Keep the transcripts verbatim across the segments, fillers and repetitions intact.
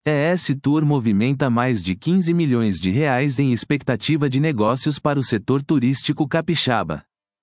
E S Tour movimenta mais de quinze milhões de reais em expectativa de negócios para o setor turístico capixaba.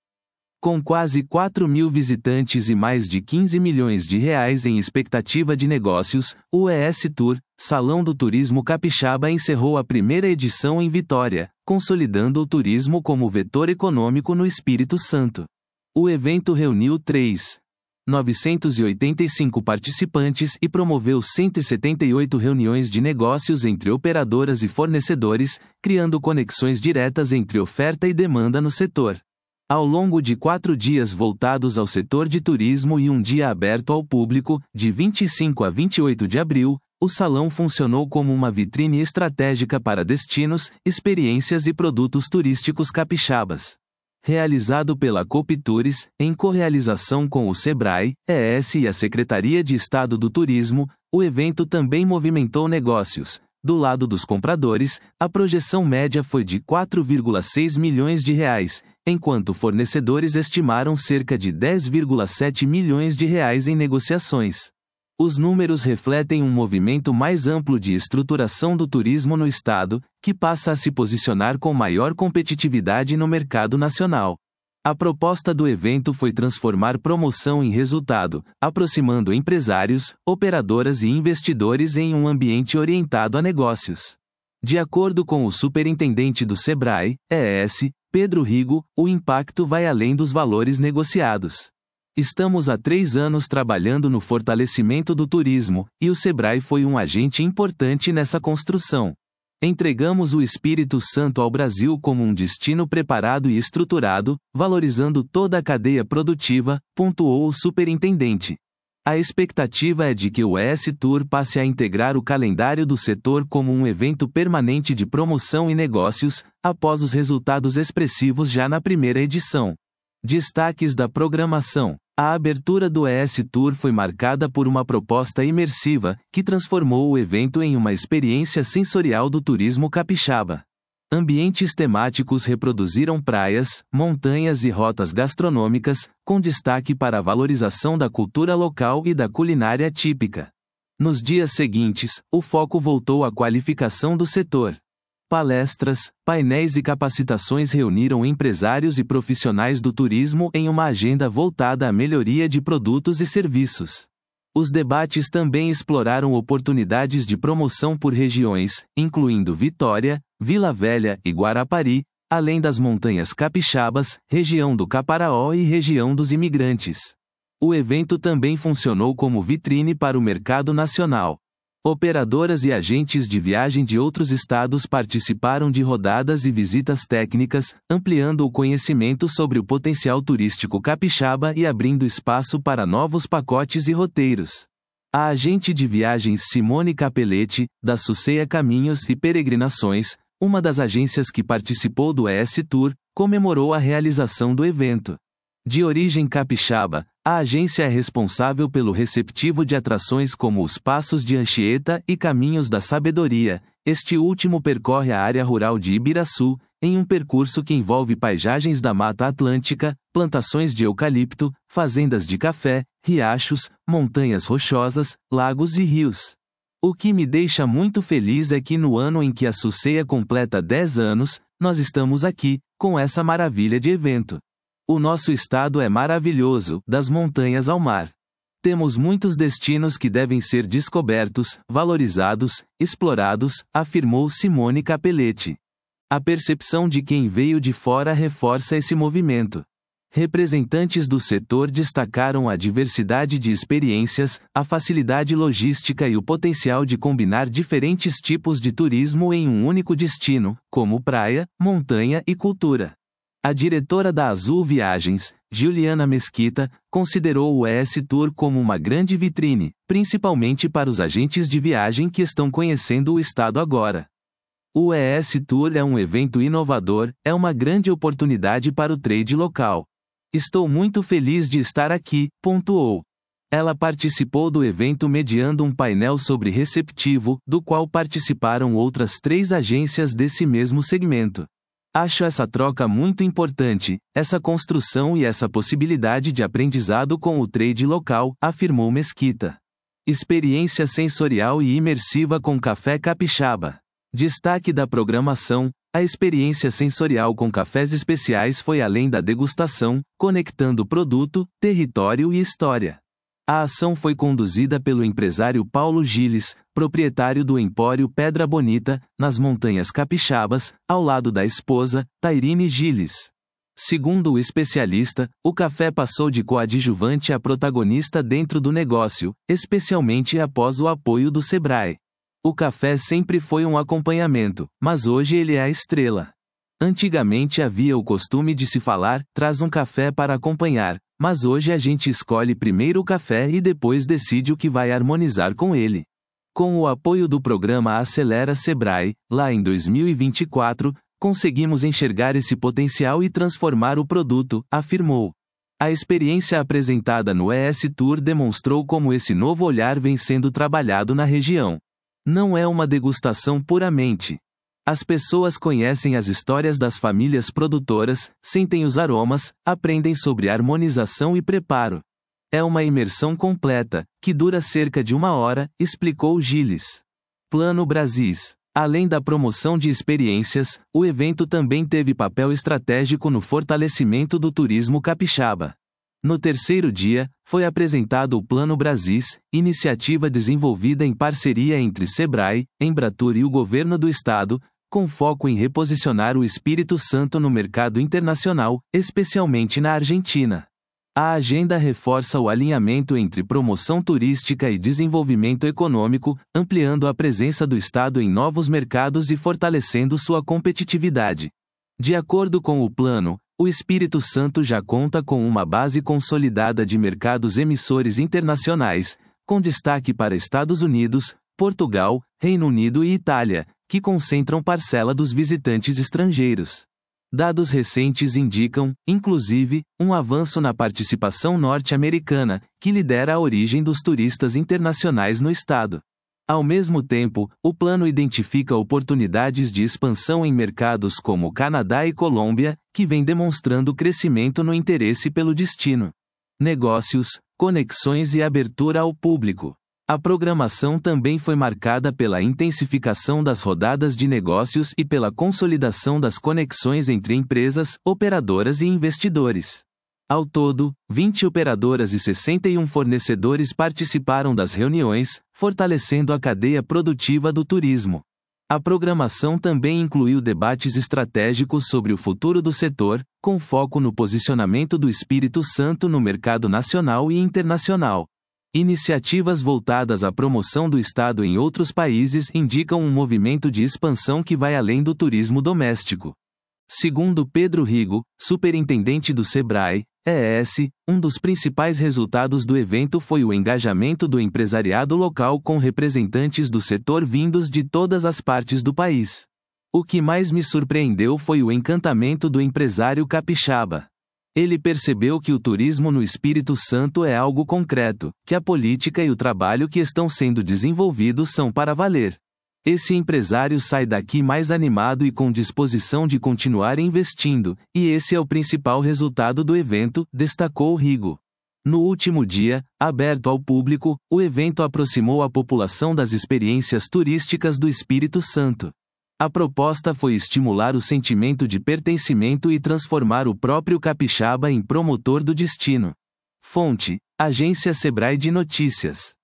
Com quase quatro mil visitantes e mais de quinze milhões de reais em expectativa de negócios, o E S Tour, Salão do Turismo Capixaba, encerrou a primeira edição em Vitória, consolidando o turismo como vetor econômico no Espírito Santo. O evento reuniu três mil novecentos e oitenta e cinco participantes e promoveu cento e setenta e oito reuniões de negócios entre operadoras e fornecedores, criando conexões diretas entre oferta e demanda no setor. Ao longo de quatro dias voltados ao setor de turismo e um dia aberto ao público, de vinte e cinco a vinte e oito de abril, o salão funcionou como uma vitrine estratégica para destinos, experiências e produtos turísticos capixabas. Realizado pela Copitours, em correalização com o Sebrae, E S e a Secretaria de Estado do Turismo, o evento também movimentou negócios. Do lado dos compradores, a projeção média foi de quatro vírgula seis milhões de reais, enquanto fornecedores estimaram cerca de dez vírgula sete milhões de reais em negociações. Os números refletem um movimento mais amplo de estruturação do turismo no estado, que passa a se posicionar com maior competitividade no mercado nacional. A proposta do evento foi transformar promoção em resultado, aproximando empresários, operadoras e investidores em um ambiente orientado a negócios. De acordo com o superintendente do Sebrae, E S, Pedro Rigo, o impacto vai além dos valores negociados. Estamos há três anos trabalhando no fortalecimento do turismo, e o Sebrae foi um agente importante nessa construção. Entregamos o Espírito Santo ao Brasil como um destino preparado e estruturado, valorizando toda a cadeia produtiva, pontuou o superintendente. A expectativa é de que o E S Tour passe a integrar o calendário do setor como um evento permanente de promoção e negócios, após os resultados expressivos já na primeira edição. Destaques da programação. A abertura do E S Tour foi marcada por uma proposta imersiva, que transformou o evento em uma experiência sensorial do turismo capixaba. Ambientes temáticos reproduziram praias, montanhas e rotas gastronômicas, com destaque para a valorização da cultura local e da culinária típica. Nos dias seguintes, o foco voltou à qualificação do setor. Palestras, painéis e capacitações reuniram empresários e profissionais do turismo em uma agenda voltada à melhoria de produtos e serviços. Os debates também exploraram oportunidades de promoção por regiões, incluindo Vitória, Vila Velha e Guarapari, além das montanhas capixabas, região do Caparaó e região dos imigrantes. O evento também funcionou como vitrine para o mercado nacional. Operadoras e agentes de viagem de outros estados participaram de rodadas e visitas técnicas, ampliando o conhecimento sobre o potencial turístico capixaba e abrindo espaço para novos pacotes e roteiros. A agente de viagens Simone Capelletti, da Suceia Caminhos e Peregrinações, uma das agências que participou do E S Tour, comemorou a realização do evento. De origem capixaba, a agência é responsável pelo receptivo de atrações como os Passos de Anchieta e Caminhos da Sabedoria. Este último percorre a área rural de Ibiraçu, em um percurso que envolve paisagens da Mata Atlântica, plantações de eucalipto, fazendas de café, riachos, montanhas rochosas, lagos e rios. O que me deixa muito feliz é que no ano em que a Suceia completa dez anos, nós estamos aqui, com essa maravilha de evento. O nosso estado é maravilhoso, das montanhas ao mar. Temos muitos destinos que devem ser descobertos, valorizados, explorados, afirmou Simone Capelletti. A percepção de quem veio de fora reforça esse movimento. Representantes do setor destacaram a diversidade de experiências, a facilidade logística e o potencial de combinar diferentes tipos de turismo em um único destino, como praia, montanha e cultura. A diretora da Azul Viagens, Juliana Mesquita, considerou o E S Tour como uma grande vitrine, principalmente para os agentes de viagem que estão conhecendo o estado agora. O E S Tour é um evento inovador, é uma grande oportunidade para o trade local. Estou muito feliz de estar aqui, pontuou. Ela participou do evento mediando um painel sobre receptivo, do qual participaram outras três agências desse mesmo segmento. Acho essa troca muito importante, essa construção e essa possibilidade de aprendizado com o trade local, afirmou Mesquita. Experiência sensorial e imersiva com café capixaba. Destaque da programação: a experiência sensorial com cafés especiais foi além da degustação, conectando produto, território e história. A ação foi conduzida pelo empresário Paulo Giles, proprietário do Empório Pedra Bonita, nas Montanhas Capixabas, ao lado da esposa, Tairine Giles. Segundo o especialista, o café passou de coadjuvante a protagonista dentro do negócio, especialmente após o apoio do Sebrae. O café sempre foi um acompanhamento, mas hoje ele é a estrela. Antigamente havia o costume de se falar, traz um café para acompanhar, mas hoje a gente escolhe primeiro o café e depois decide o que vai harmonizar com ele. Com o apoio do programa Acelera Sebrae, lá em dois mil e vinte e quatro, conseguimos enxergar esse potencial e transformar o produto, afirmou. A experiência apresentada no E S Tour demonstrou como esse novo olhar vem sendo trabalhado na região. Não é uma degustação puramente. As pessoas conhecem as histórias das famílias produtoras, sentem os aromas, aprendem sobre harmonização e preparo. É uma imersão completa, que dura cerca de uma hora, explicou Giles. Plano Brasis. Além da promoção de experiências, o evento também teve papel estratégico no fortalecimento do turismo capixaba. No terceiro dia, foi apresentado o Plano Brasis, iniciativa desenvolvida em parceria entre Sebrae, Embratur e o governo do estado, com foco em reposicionar o Espírito Santo no mercado internacional, especialmente na Argentina. A agenda reforça o alinhamento entre promoção turística e desenvolvimento econômico, ampliando a presença do estado em novos mercados e fortalecendo sua competitividade. De acordo com o plano, o Espírito Santo já conta com uma base consolidada de mercados emissores internacionais, com destaque para Estados Unidos, Portugal, Reino Unido e Itália, que concentram parcela dos visitantes estrangeiros. Dados recentes indicam, inclusive, um avanço na participação norte-americana, que lidera a origem dos turistas internacionais no estado. Ao mesmo tempo, o plano identifica oportunidades de expansão em mercados como Canadá e Colômbia, que vem demonstrando crescimento no interesse pelo destino. Negócios, conexões e abertura ao público. A programação também foi marcada pela intensificação das rodadas de negócios e pela consolidação das conexões entre empresas, operadoras e investidores. Ao todo, vinte operadoras e sessenta e um fornecedores participaram das reuniões, fortalecendo a cadeia produtiva do turismo. A programação também incluiu debates estratégicos sobre o futuro do setor, com foco no posicionamento do Espírito Santo no mercado nacional e internacional. Iniciativas voltadas à promoção do Estado em outros países indicam um movimento de expansão que vai além do turismo doméstico. Segundo Pedro Rigo, superintendente do Sebrae, E S, um dos principais resultados do evento foi o engajamento do empresariado local com representantes do setor vindos de todas as partes do país. O que mais me surpreendeu foi o encantamento do empresário capixaba. Ele percebeu que o turismo no Espírito Santo é algo concreto, que a política e o trabalho que estão sendo desenvolvidos são para valer. Esse empresário sai daqui mais animado e com disposição de continuar investindo, e esse é o principal resultado do evento, destacou Rigo. No último dia, aberto ao público, o evento aproximou a população das experiências turísticas do Espírito Santo. A proposta foi estimular o sentimento de pertencimento e transformar o próprio capixaba em promotor do destino. Fonte: Agência Sebrae de Notícias.